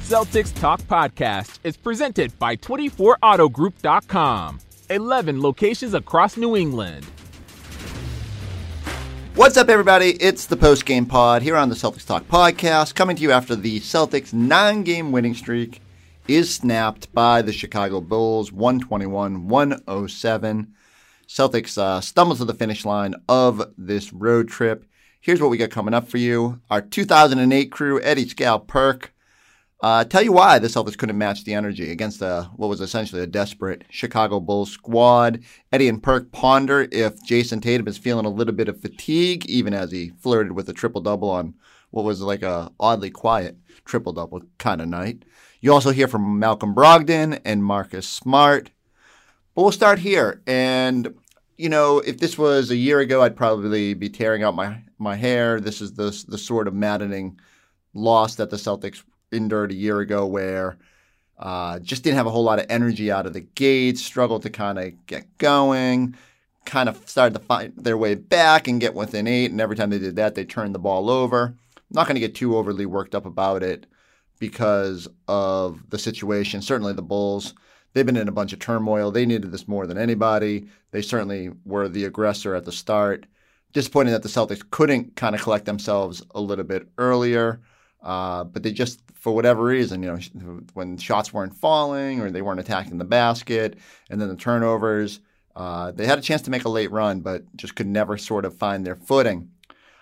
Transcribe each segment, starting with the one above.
Celtics Talk Podcast is presented by 24AutoGroup.com. 11 locations across New England. What's up, everybody? It's the post-game pod here on the Celtics Talk Podcast, coming to you after the Celtics' 9-game winning streak is snapped by the Chicago Bulls, 121-107. Celtics stumble to the finish line of this road trip. Here's what we got coming up for you. Our 2008 crew, Eddie, Scal, Perk, tell you why the Celtics couldn't match the energy against what was essentially a desperate Chicago Bulls squad. Eddie and Perk ponder if Jayson Tatum is feeling a little bit of fatigue, even as he flirted with a triple-double on what was like a oddly quiet triple-double kind of night. You also hear from Malcolm Brogdon and Marcus Smart. But we'll start here. And, you know, if this was a year ago, I'd probably be tearing out my hair. This is the sort of maddening loss that the Celtics endured a year ago, where just didn't have a whole lot of energy out of the gate, struggled to kind of get going, kind of started to find their way back and get within 8, and every time they did that, they turned the ball over. I'm not going to get too overly worked up about it because of the situation. Certainly the Bulls, they've been in a bunch of turmoil. They needed this more than anybody. They certainly were the aggressor at the start. Disappointing that the Celtics couldn't kind of collect themselves a little bit earlier. But they just, for whatever reason, you know, when shots weren't falling or they weren't attacking the basket, and then the turnovers, they had a chance to make a late run, but just could never sort of find their footing.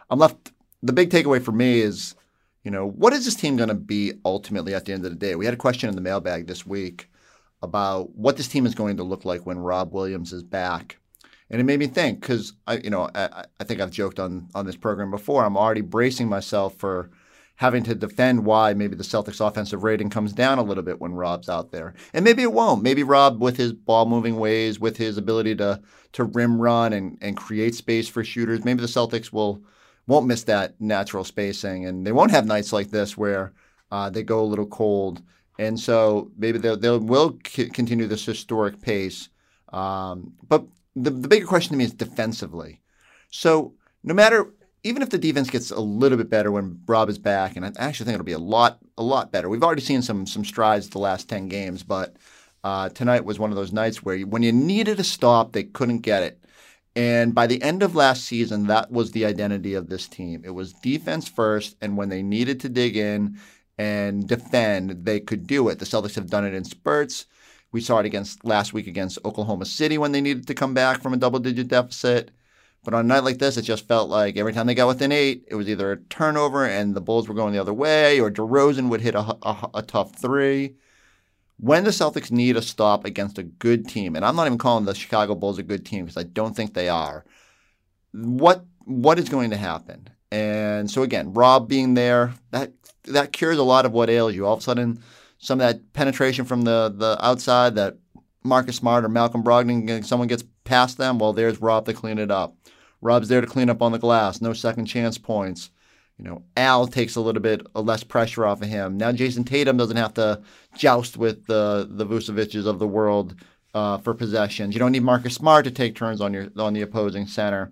The big takeaway for me is, you know, what is this team going to be ultimately at the end of the day? We had a question in the mailbag this week about what this team is going to look like when Rob Williams is back. And it made me think, because I think I've joked on this program before, I'm already bracing myself for having to defend why maybe the Celtics offensive rating comes down a little bit when Rob's out there. And maybe it won't. Maybe Rob, with his ball-moving ways, with his ability to rim run and create space for shooters, maybe the Celtics won't miss that natural spacing, and they won't have nights like this where they go a little cold. And so maybe they will continue this historic pace. But the bigger question to me is defensively. So no matter, even if the defense gets a little bit better when Rob is back, and I actually think it'll be a lot better. We've already seen some strides the last 10 games, but tonight was one of those nights where when you needed a stop, they couldn't get it. And by the end of last season, that was the identity of this team. It was defense first, and when they needed to dig in and defend, they could do it. The Celtics have done it in spurts. We saw it last week against Oklahoma City when they needed to come back from a double-digit deficit. But on a night like this, it just felt like every time they got within 8, it was either a turnover and the Bulls were going the other way, or DeRozan would hit a tough 3. When the Celtics need a stop against a good team, and I'm not even calling the Chicago Bulls a good team because I don't think they are, what is going to happen? And so again, Rob being there, that cures a lot of what ails you. All of a sudden, some of that penetration from the outside that Marcus Smart or Malcolm Brogdon, someone gets past them, well, there's Rob to clean it up. Rob's there to clean up on the glass, no second chance points. You know, Al takes a little bit less pressure off of him. Now Jayson Tatum doesn't have to joust with the Vucevic's of the world for possessions. You don't need Marcus Smart to take turns on the opposing center.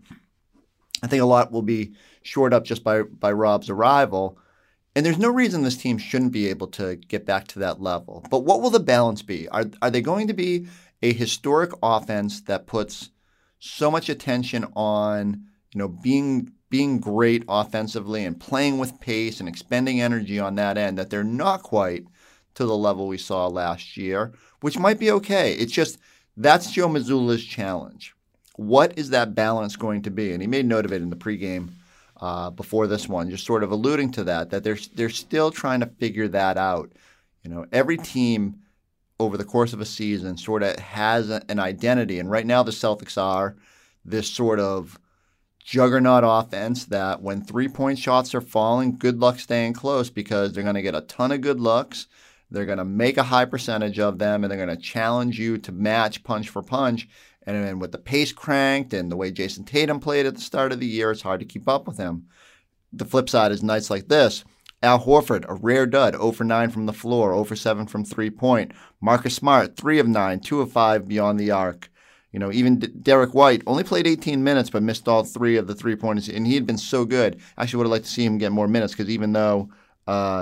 I think a lot will be shored up just by Rob's arrival. And there's no reason this team shouldn't be able to get back to that level. But what will the balance be? Are they going to be a historic offense that puts so much attention on, you know, being great offensively and playing with pace and expending energy on that end, that they're not quite to the level we saw last year, which might be okay. It's just that's Joe Mazzulla's challenge. What is that balance going to be? And he made note of it in the pregame before this one, just sort of alluding to that they're still trying to figure that out. You know, every team over the course of a season sort of has an identity, and right now the Celtics are this sort of juggernaut offense that when three-point shots are falling, good luck staying close, because they're going to get a ton of good looks. They're going to make a high percentage of them, and they're going to challenge you to match punch for punch. And then with the pace cranked and the way Jayson Tatum played at the start of the year, it's hard to keep up with him. The flip side is nights like this. Al Horford, a rare dud, 0 for 9 from the floor, 0 for 7 from three-point. Marcus Smart, 3 of 9, 2 of 5 beyond the arc. You know, even Derek White only played 18 minutes but missed all 3 of the three-pointers, and he had been so good. I actually would have liked to see him get more minutes, because even though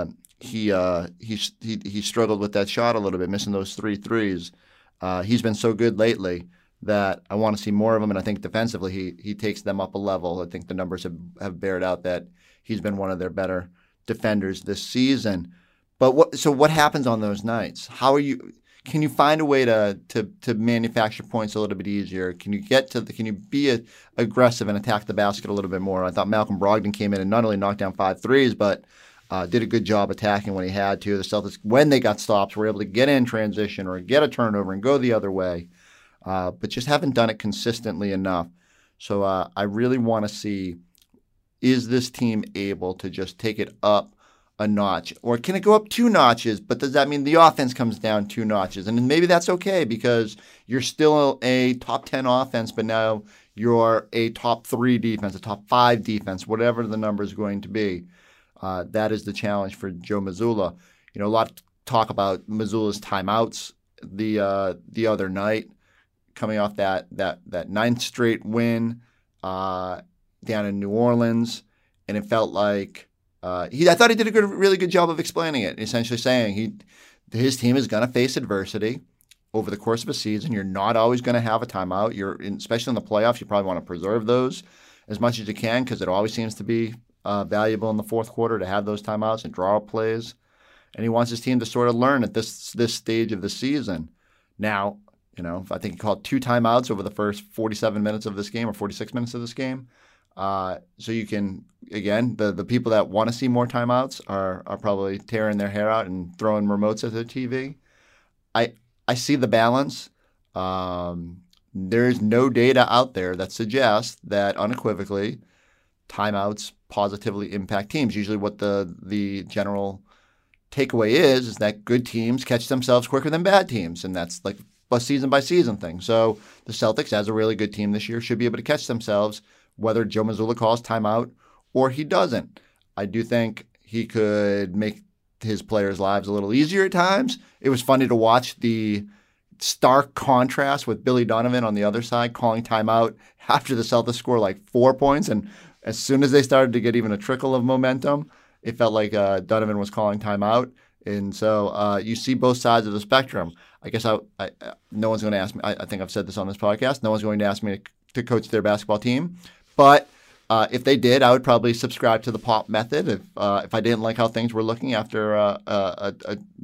he struggled with that shot a little bit, missing those 3 threes. He's been so good lately that I want to see more of him, and I think defensively he takes them up a level. I think the numbers have bared out that he's been one of their better defenders this season. But what happens on those nights? Can you find a way to manufacture points a little bit easier? Can you be aggressive and attack the basket a little bit more? I thought Malcolm Brogdon came in and not only knocked down 5 threes, but did a good job attacking when he had to. The Celtics, when they got stops, were able to get in transition or get a turnover and go the other way, but just haven't done it consistently enough. So I really want to see, is this team able to just take it up a notch, or can it go up 2 notches? But does that mean the offense comes down 2 notches? And maybe that's okay because you're still a top 10 offense, but now you're a top 3 defense, a top 5 defense, whatever the number is going to be. That is the challenge for Joe Mazzulla. A lot of talk about Mazzulla's timeouts the other night, coming off that 9th straight win down in New Orleans, and it felt like I thought he did a really good job of explaining it, essentially saying his team is going to face adversity over the course of a season. You're not always going to have a timeout. Especially in the playoffs, you probably want to preserve those as much as you can because it always seems to be valuable in the fourth quarter to have those timeouts and draw up plays. And he wants his team to sort of learn at this stage of the season. Now, I think he called 2 timeouts over the first 47 minutes of this game or 46 minutes of this game. So you can, again, the people that want to see more timeouts are probably tearing their hair out and throwing remotes at their TV. I see the balance. There's no data out there that suggests that unequivocally timeouts positively impact teams. Usually what the general takeaway is that good teams catch themselves quicker than bad teams, and that's like a season-by-season thing. So the Celtics, as a really good team this year, should be able to catch themselves whether Joe Mazzulla calls timeout or he doesn't. I do think he could make his players' lives a little easier at times. It was funny to watch the stark contrast with Billy Donovan on the other side calling timeout after the Celtics score like 4 points. And as soon as they started to get even a trickle of momentum, it felt like Donovan was calling timeout. And so you see both sides of the spectrum. I guess no one's going to ask me. I think I've said this on this podcast. No one's going to ask me to coach their basketball team. But if they did, I would probably subscribe to the Pop method. If I didn't like how things were looking after like a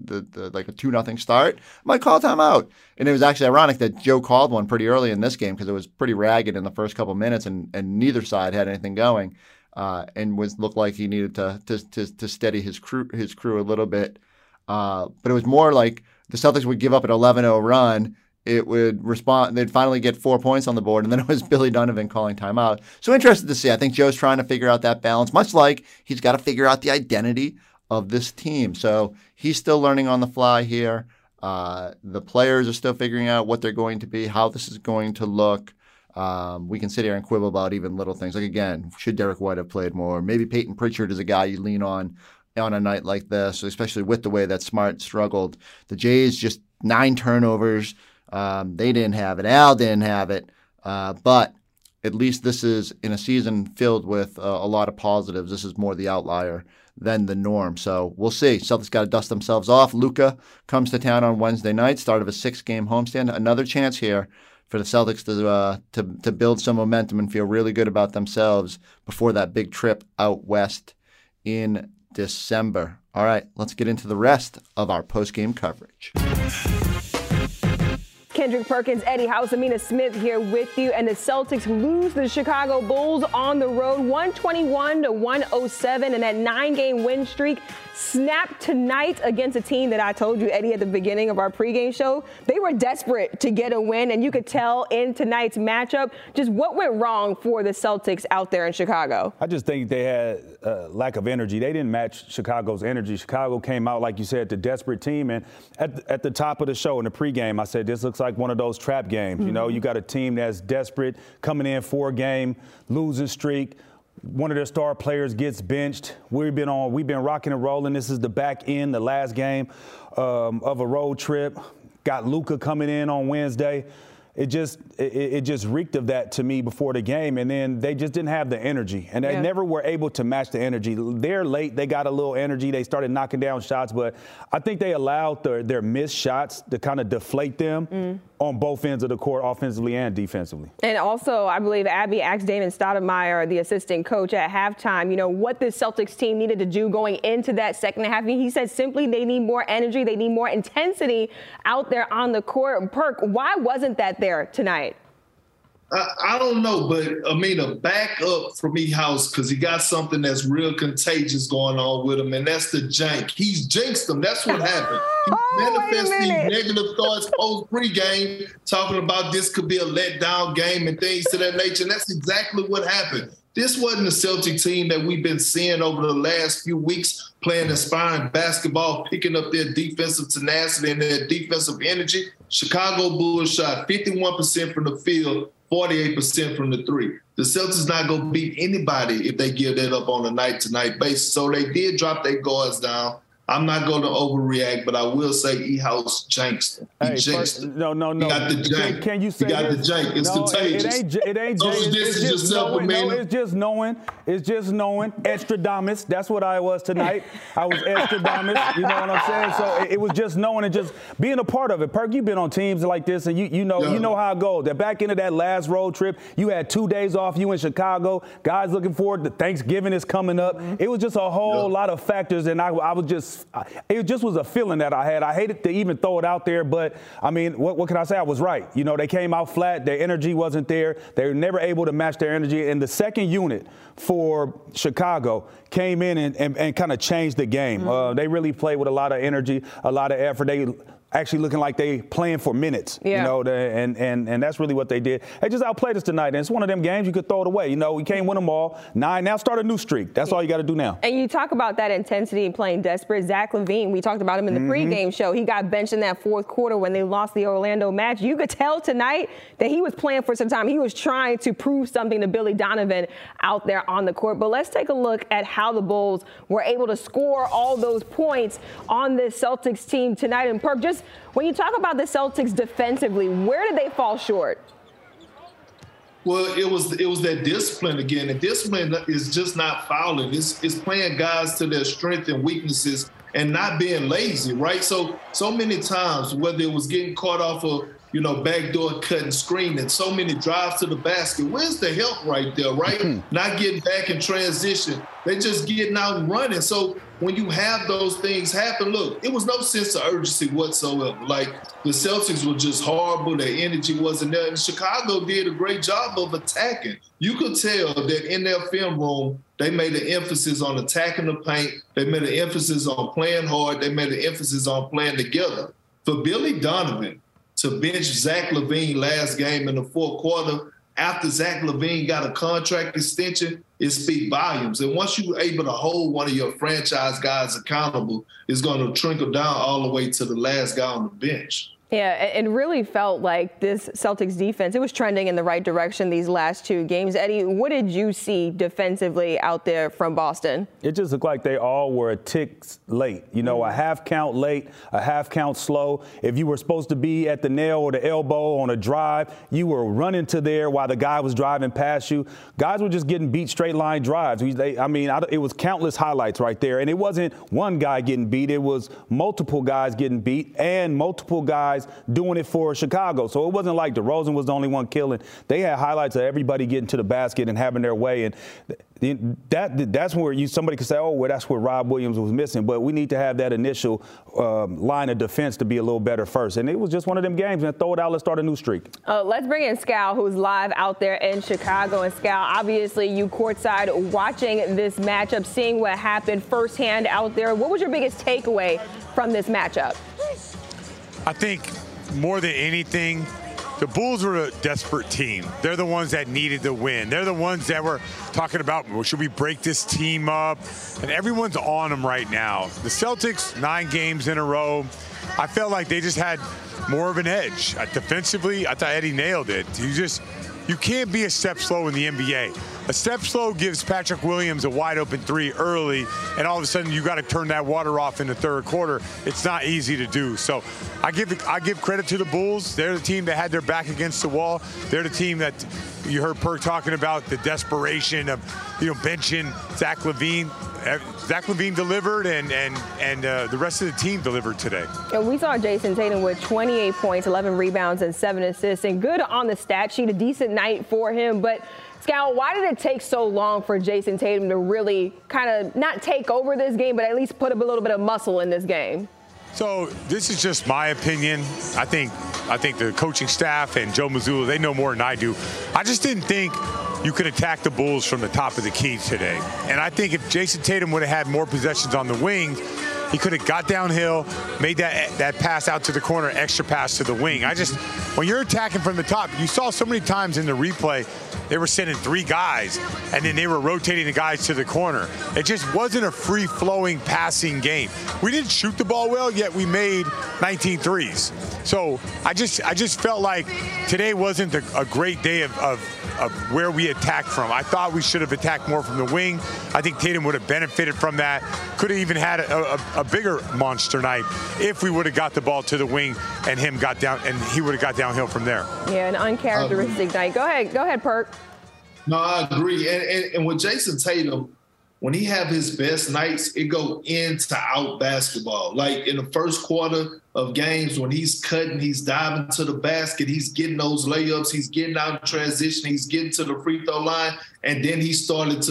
2-0 start, I might call timeout. And it was actually ironic that Joe called one pretty early in this game because it was pretty ragged in the first couple minutes, and neither side had anything going, and looked like he needed to steady his crew a little bit. But it was more like the Celtics would give up an 11-0 run. It would respond. They'd finally get 4 points on the board, and then it was Billy Donovan calling timeout. So interested to see. I think Joe's trying to figure out that balance, much like he's got to figure out the identity of this team. So he's still learning on the fly here. The players are still figuring out what they're going to be, how this is going to look. We can sit here and quibble about even little things. Like, again, should Derek White have played more? Maybe Peyton Pritchard is a guy you lean on a night like this, especially with the way that Smart struggled. The Jays just 9 turnovers. They didn't have it. Al didn't have it. But at least this is in a season filled with a lot of positives. This is more the outlier than the norm. So we'll see. Celtics got to dust themselves off. Luka comes to town on Wednesday night, start of a 6-game homestand. Another chance here for the Celtics to build some momentum and feel really good about themselves before that big trip out west in December. All right, let's get into the rest of our post-game coverage. Kendrick Perkins, Eddie House, Amina Smith here with you. And the Celtics lose the Chicago Bulls on the road, 121-107. And that 9-game win streak snapped tonight against a team that I told you, Eddie, at the beginning of our pregame show. They were desperate to get a win. And you could tell in tonight's matchup just what went wrong for the Celtics out there in Chicago. I just think they had a lack of energy. They didn't match Chicago's energy. Chicago came out, like you said, the desperate team. And at the top of the show in the pregame, I said, this looks like one of those trap games. You know, you got a team that's desperate, coming in 4-game losing streak. One of their star players gets benched. We've been rocking and rolling. This is the back end, the last game of a road trip. Got Luka coming in on Wednesday. it just reeked of that to me before the game, and then they just didn't have the energy, and they never were able to match the energy. They're late. They got a little energy. They started knocking down shots, but I think they allowed their missed shots to kind of deflate them on both ends of the court, offensively and defensively. And also, I believe Abby asked Damon Stoudemire, the assistant coach, at halftime, what this Celtics team needed to do going into that second half. He said simply they need more energy, they need more intensity out there on the court. Perk, why wasn't that there tonight? I don't know, but a back up from E-House, because he got something that's real contagious going on with him, and that's the jank. He's jinxed them. That's what happened. He manifests these negative thoughts post-pregame, talking about this could be a letdown game and things to that nature, and that's exactly what happened. This wasn't the Celtic team that we've been seeing over the last few weeks, playing inspiring basketball, picking up their defensive tenacity and their defensive energy. Chicago Bulls shot 51% from the field, 48% from the three. The Celtics not going to beat anybody if they give that up on a night-to-night basis. So they did drop their guards down. I'm not going to overreact, but I will say E-House jinxed him. He jinxed him. No. He got the jank. Can you say he got the jank. It's contagious. It ain't It's just knowing. Extradamus. That's what I was tonight. I was Extradamus. You know what I'm saying? So it was just knowing and just being a part of it. Perk, you've been on teams like this, and you know how it goes. That back into that last road trip, you had 2 days off. You in Chicago. Guys looking forward to Thanksgiving is coming up. It was just a whole lot of factors, and I was just. It just was a feeling that I had. I hated to even throw it out there, but, what can I say? I was right. They came out flat. Their energy wasn't there. They were never able to match their energy. And the second unit for Chicago came in and kind of changed the game. They really played with a lot of energy, a lot of effort. They actually looking like they playing for minutes, and that's really what they did. They just outplayed us tonight, and it's one of them games you could throw it away. We can't win them all. 9, now start a new streak. That's all you got to do now. And you talk about that intensity and playing desperate. Zach LaVine, we talked about him in the pregame show. He got benched in that fourth quarter when they lost the Orlando match. You could tell tonight that he was playing for some time. He was trying to prove something to Billy Donovan out there on the court. But let's take a look at how the Bulls were able to score all those points on this Celtics team tonight. And Perk, just when you talk about the Celtics defensively, where did they fall short? Well, it was that discipline again. And discipline is just not fouling. It's playing guys to their strengths and weaknesses and not being lazy, right? So many times, whether it was getting caught off of, backdoor cut and screen and so many drives to the basket, where's the help right there, right? Not getting back in transition. They just getting out and running. So when you have those things happen, look, it was no sense of urgency whatsoever. Like, the Celtics were just horrible. Their energy wasn't there. And Chicago did a great job of attacking. You could tell that in their film room, they made an emphasis on attacking the paint. They made an emphasis on playing hard. They made an emphasis on playing together. For Billy Donovan to bench Zach LaVine last game in the fourth quarter after Zach LaVine got a contract extension, it speaks volumes. And once you're able to hold one of your franchise guys accountable, it's going to trickle down all the way to the last guy on the bench. Yeah, it really felt like this Celtics defense, it was trending in the right direction these last 2 games. Eddie, what did you see defensively out there from Boston? It just looked like they all were a tick late. A half count late, a half count slow. If you were supposed to be at the nail or the elbow on a drive, you were running to there while the guy was driving past you. Guys were just getting beat straight line drives. It was countless highlights right there. And it wasn't one guy getting beat. It was multiple guys getting beat and multiple guys doing it for Chicago. So it wasn't like DeRozan was the only one killing. They had highlights of everybody getting to the basket and having their way. And that's where somebody could say, that's where Rob Williams was missing. But we need to have that initial line of defense to be a little better first. And it was just one of them games. And throw it out, let's start a new streak. Let's bring in Scal, who's live out there in Chicago. And Scal, obviously you courtside watching this matchup, seeing what happened firsthand out there. What was your biggest takeaway from this matchup? I think more than anything, the Bulls were a desperate team. They're the ones that needed the win. They're the ones that were talking about, well, should we break this team up? And everyone's on them right now. The Celtics, 9 games in a row, I felt like they just had more of an edge. Defensively, I thought Eddie nailed it. You can't be a step slow in the NBA. A step slow gives Patrick Williams a wide open three early, and all of a sudden you got to turn that water off in the third quarter. It's not easy to do. So I give credit to the Bulls. They're the team that had their back against the wall. They're the team that you heard Perk talking about, the desperation of benching Zach LaVine. Zach LaVine delivered, and the rest of the team delivered today. And we saw Jason Tatum with 28 points, 11 rebounds, and 7 assists, and good on the stat sheet. A decent night for him, but Scal, why did it take so long for Jason Tatum to really kind of not take over this game, but at least put up a little bit of muscle in this game? So this is just my opinion. I think the coaching staff and Joe Mazzulla, they know more than I do. I just didn't think you could attack the Bulls from the top of the key today. And I think if Jason Tatum would have had more possessions on the wing, he could have got downhill, made that pass out to the corner, extra pass to the wing. When you're attacking from the top, you saw so many times in the replay, they were sending 3 guys, and then they were rotating the guys to the corner. It just wasn't a free-flowing passing game. We didn't shoot the ball well, yet we made 19 threes. So I just felt like today wasn't a great day of where we attacked from. I thought we should have attacked more from the wing. I think Tatum would have benefited from that. Could have even had a bigger monster night if we would have got the ball to the wing and he would have got downhill from there. Yeah, an uncharacteristic night. Go ahead, Perk. No, I agree. And with Jason Tatum, when he have his best nights, it go in to out basketball. Like in the first quarter of games, when he's cutting, he's diving to the basket, he's getting those layups, he's getting out in transition, he's getting to the free throw line, and then he starts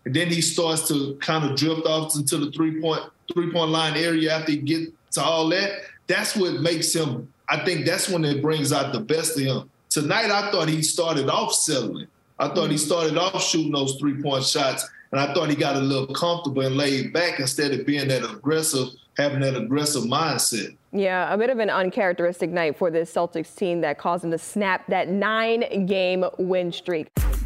to kind of drift off into the three-point line area after he gets to all that. That's what makes him. I think that's when it brings out the best of him. Tonight, I thought he started off settling. I thought he started off shooting those three-point shots, and I thought he got a little comfortable and laid back instead of being that aggressive, having that aggressive mindset. Yeah, a bit of an uncharacteristic night for this Celtics team that caused them to snap that 9-game win streak.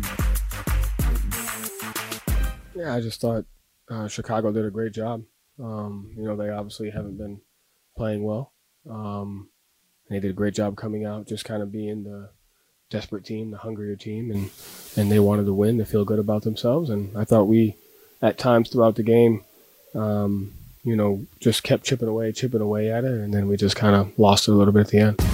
Yeah, I just thought Chicago did a great job. They obviously haven't been playing well. They did a great job coming out, just kind of being the desperate team, the hungrier team, and they wanted to win, to feel good about themselves. And I thought we, at times throughout the game, just kept chipping away at it, and then we just kind of lost it a little bit at the end.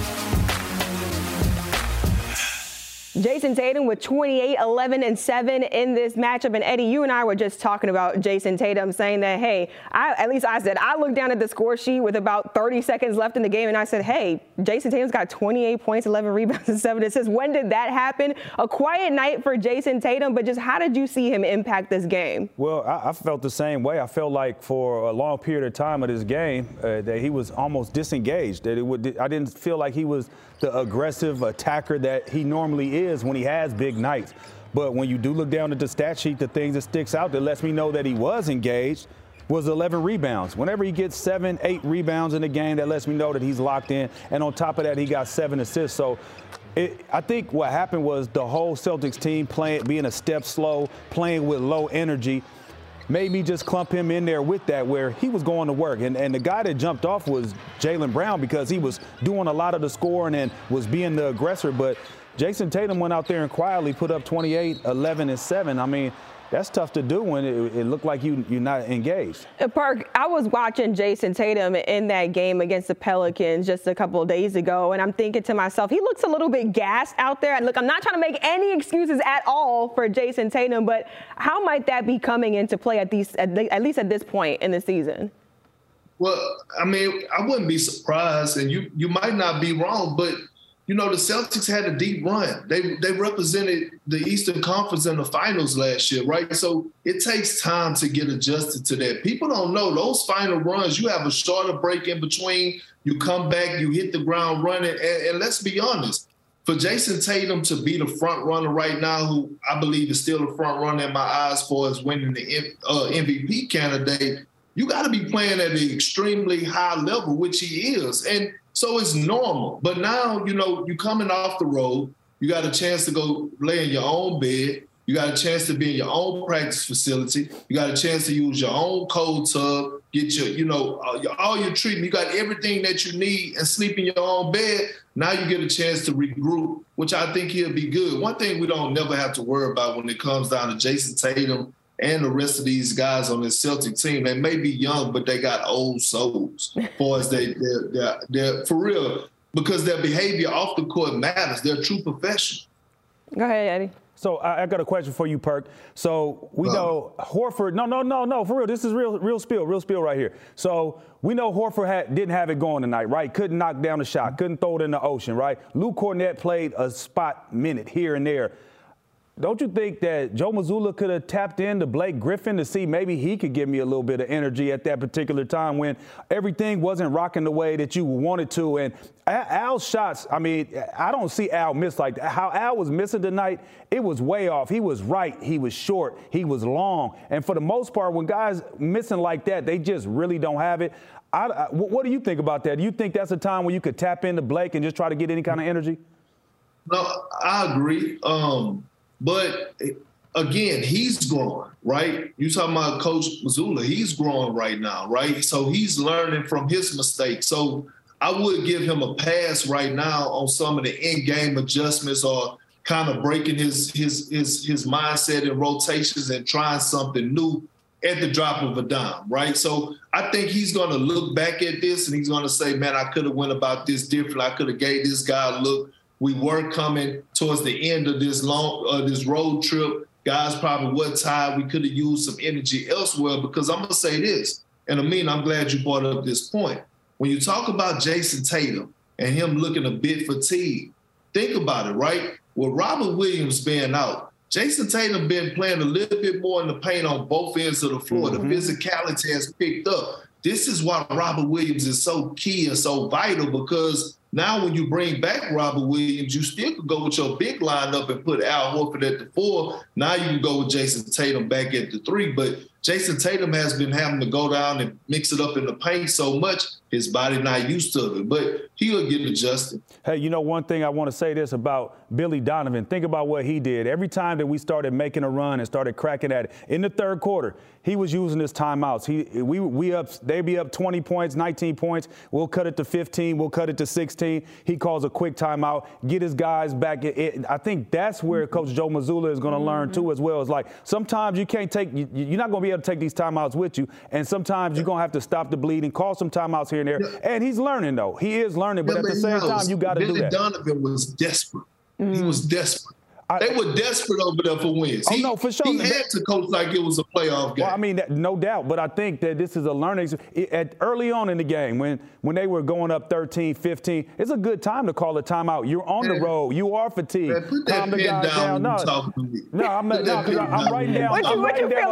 Jason Tatum with 28, 11, and 7 in this matchup. And Eddie, you and I were just talking about Jason Tatum, saying that, hey, I looked down at the score sheet with about 30 seconds left in the game, and I said, hey, Jason Tatum's got 28 points, 11 rebounds, and 7 assists. When did that happen? A quiet night for Jason Tatum, but just how did you see him impact this game? Well, I felt the same way. I felt like for a long period of time of this game that he was almost disengaged. I didn't feel like he was the aggressive attacker that he normally is when he has big nights. But when you do look down at the stat sheet, the thing that sticks out that lets me know that he was engaged was 11 rebounds. Whenever he gets 7, 8 rebounds in a game, that lets me know that he's locked in. And on top of that, he got 7 assists. So I think what happened was the whole Celtics team being a step slow, playing with low energy, made me just clump him in there with that, where he was going to work. And the guy that jumped off was Jaylen Brown, because he was doing a lot of the scoring and was being the aggressor. But Jason Tatum went out there and quietly put up 28, 11, and 7. I mean, that's tough to do when it looked like you're not engaged. Park, I was watching Jason Tatum in that game against the Pelicans just a couple of days ago, and I'm thinking to myself, he looks a little bit gassed out there. And look, I'm not trying to make any excuses at all for Jason Tatum, but how might that be coming into play at least at this point in the season? Well, I mean, I wouldn't be surprised, and you might not be wrong, but the Celtics had a deep run. They represented the Eastern Conference in the finals last year, right? So it takes time to get adjusted to that. People don't know those final runs. You have a shorter break in between. You come back, you hit the ground running. And let's be honest, for Jason Tatum to be the front runner right now, who I believe is still the front runner in my eyes for as winning the MVP candidate, you got to be playing at an extremely high level, which he is. And so it's normal. But now, you're coming off the road. You got a chance to go lay in your own bed. You got a chance to be in your own practice facility. You got a chance to use your own cold tub. get all your treatment. You got everything that you need and sleep in your own bed. Now you get a chance to regroup, which I think he'll be good. One thing we don't never have to worry about when it comes down to Jason Tatum and the rest of these guys on this Celtic team, they may be young, but they got old souls as far as they're for real, because their behavior off the court matters. They're a true professional. Go ahead, Eddie. So I got a question for you, Perk. So we know Horford. No, for real. This is real spill right here. So we know Horford didn't have it going tonight, right? Couldn't knock down a shot, couldn't throw it in the ocean, right? Luke Kornet played a spot minute here and there. Don't you think that Joe Mazzulla could have tapped into Blake Griffin to see maybe he could give me a little bit of energy at that particular time when everything wasn't rocking the way that you wanted to? And Al's shots, I mean, I don't see Al miss like that. How Al was missing tonight, it was way off. He was right, he was short, he was long. And for the most part, when guys missing like that, they just really don't have it. What do you think about that? Do you think that's a time when you could tap into Blake and just try to get any kind of energy? No, I agree. But again, he's growing, right? You talking about Coach Mazzulla, he's growing right now, right? So he's learning from his mistakes. So I would give him a pass right now on some of the in-game adjustments or kind of breaking his mindset and rotations and trying something new at the drop of a dime, right? So I think he's going to look back at this and he's going to say, man, I could have went about this different. I could have gave this guy a look. We were coming towards the end of this this road trip. Guys probably were tired. We could have used some energy elsewhere, because I'm going to say this, and Amin, I'm glad you brought up this point. When you talk about Jason Tatum and him looking a bit fatigued, think about it, right? With Robert Williams being out, Jason Tatum been playing a little bit more in the paint on both ends of the floor. Mm-hmm. The physicality has picked up. This is why Robert Williams is so key and so vital, because now when you bring back Robert Williams, you still could go with your big lineup and put Al Horford at the 4. Now you can go with Jason Tatum back at the 3. But Jason Tatum has been having to go down and mix it up in the paint so much, his body not used to it. But he'll get adjusted. Hey, you know, one thing I want to say this about Billy Donovan. Think about what he did. Every time that we started making a run and started cracking at it, in the third quarter, he was using his timeouts. They'd be up 20 points, 19 points. We'll cut it to 15. We'll cut it to 16. He calls a quick timeout, get his guys back. I think that's where Coach Joe Mazzulla is going to learn, too, as well. It's like sometimes you can't you're not going to be able to take these timeouts with you, and sometimes you're going to have to stop the bleeding, call some timeouts here and there. Yeah. And he's learning, though. He is learning, but at the same time, you got to do that. Billy Donovan was desperate. He was desperate. They were desperate over there for wins. No, for sure. He had to coach like it was a playoff game. Well, I mean, no doubt. But I think that this is a learning. Early on in the game, when they were going up 13, 15, it's a good time to call a timeout. You're on the road. You are fatigued. Man, put that pen down. No, I'm writing down. I'm writing down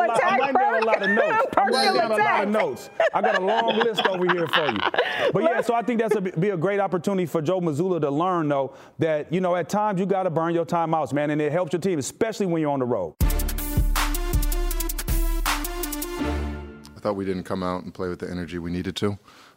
a lot of notes. I'm writing down a lot of notes. I got a long list over here for you. But yeah, so I think that's be a great opportunity for Joe Mazzulla to learn, though, that at times you got to burn your timeouts, man. And it helps your team, especially when you're on the road. I thought we didn't come out and play with the energy we needed to.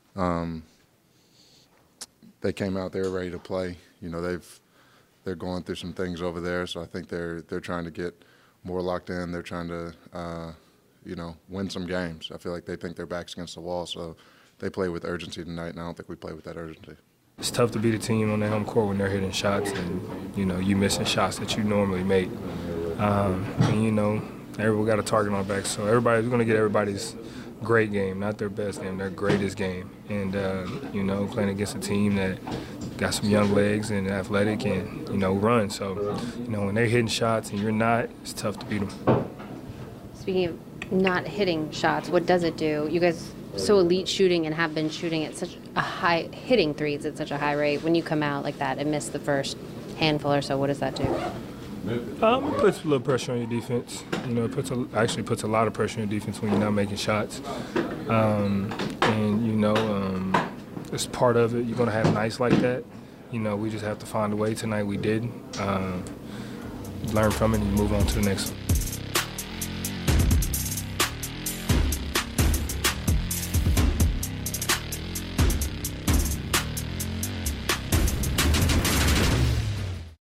They came out there ready to play. They're going through some things over there, so I think they're trying to get more locked in. They're trying to, win some games. I feel like they think their back's against the wall, so they play with urgency tonight, and I don't think we play with that urgency. It's tough to beat a team on their home court when they're hitting shots and, you missing shots that you normally make. Everybody got a target on their back, so everybody's going to get everybody's great game, not their best game, their greatest game. And, playing against a team that got some young legs and athletic and, run. So, when they're hitting shots and you're not, it's tough to beat them. Speaking of not hitting shots, what does it do? You guys so elite shooting and have been shooting at such a high, hitting threes at such a high rate. When you come out like that and miss the first handful or so, what does that do? It puts a little pressure on your defense. It actually puts a lot of pressure on your defense when you're not making shots. It's part of it. You're going to have nights like that. We just have to find a way. Tonight we did. Learn from it and move on to the next one.